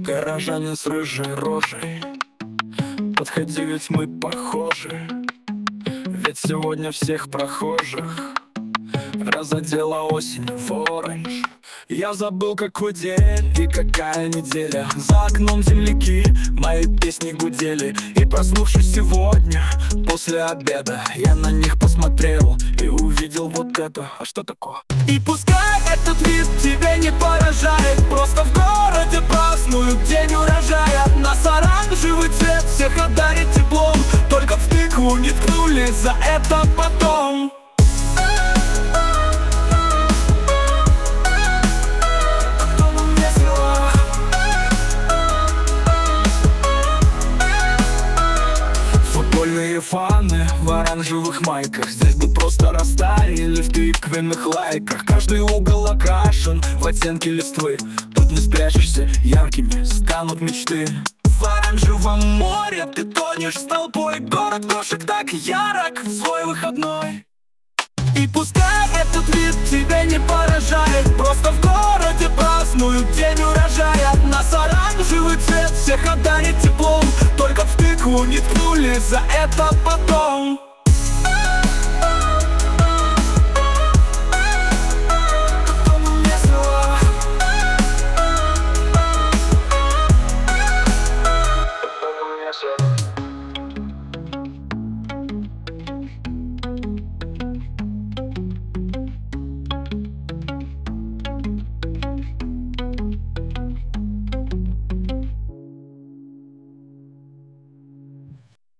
Горожане с рыжей рожей, подходи, ведь мы похожи. Ведь сегодня всех прохожих разодела осень в оранж. Я забыл, какой день и какая неделя. За окном земляки мои песни гудели. И проснувшись сегодня после обеда, я на них посмотрел и увидел вот это. А что такое? И пускай этот вид тебя не поражает, просто в городе празднуют день урожая. Нас оранжевый цвет всех одарит теплом, только в тыкву не ткнули за это потом. Футбольные фаны в оранжевых майках здесь бы просто растаяли в тыквенных лайках. Каждый угол окрашен в оттенки листвы. Тут не спрячешься, яркими станут мечты. В оранжевом море ты тонешь с толпой. Город кошек так ярок в свой выходной. И пускай этот вид тебя не поражает, просто в городе празднуют день урожая. Нас оранжевый цвет всех одарит теплом, только в тыкву не ткнули за это потом.